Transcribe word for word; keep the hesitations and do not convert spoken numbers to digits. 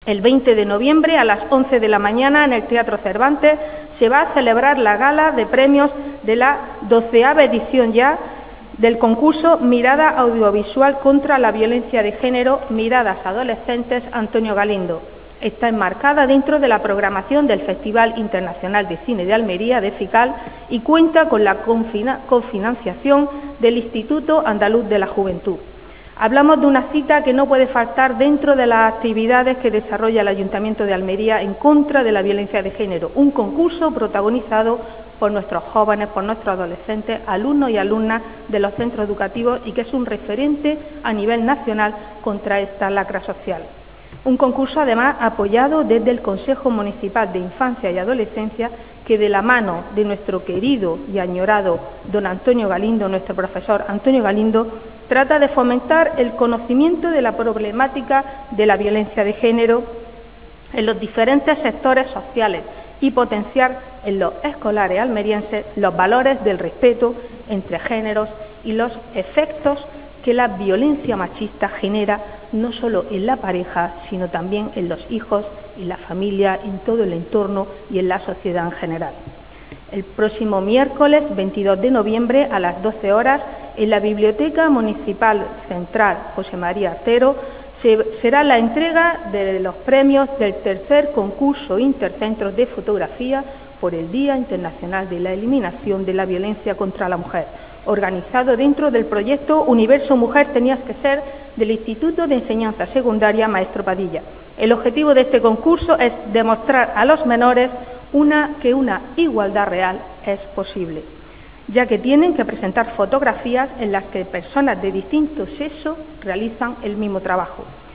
El veinte de noviembre a las once de la mañana en el Teatro Cervantes se va a celebrar la gala de premios de la doceava edición ya del concurso Mirada Audiovisual contra la Violencia de Género, Miradas Adolescentes Antonio Galindo. Está enmarcada dentro de la programación del Festival Internacional de Cine de Almería de FICAL y cuenta con la cofinanciación del Instituto Andaluz de la Juventud. Hablamos de una cita que no puede faltar dentro de las actividades que desarrolla el Ayuntamiento de Almería en contra de la violencia de género, un concurso protagonizado por nuestros jóvenes, por nuestros adolescentes, alumnos y alumnas de los centros educativos y que es un referente a nivel nacional contra esta lacra social. Un concurso, además, apoyado desde el Consejo Municipal de Infancia y Adolescencia, que de la mano de nuestro querido y añorado don Antonio Galindo, nuestro profesor Antonio Galindo, trata de fomentar el conocimiento de la problemática de la violencia de género en los diferentes sectores sociales y potenciar en los escolares almerienses los valores del respeto entre géneros y los efectos que la violencia machista genera no solo en la pareja, sino también en los hijos, en la familia, en todo el entorno y en la sociedad en general. El próximo miércoles veintidós de noviembre a las doce horas en la Biblioteca Municipal Central José María Artero se, será la entrega de los premios del tercer concurso Intercentros de Fotografía por el Día Internacional de la Eliminación de la Violencia contra la Mujer, organizado dentro del proyecto Universo Mujer Tenías que Ser del Instituto de Enseñanza Secundaria Maestro Padilla. El objetivo de este concurso es demostrar a los menores una, que una igualdad real es posible, ya que tienen que presentar fotografías en las que personas de distinto sexo realizan el mismo trabajo.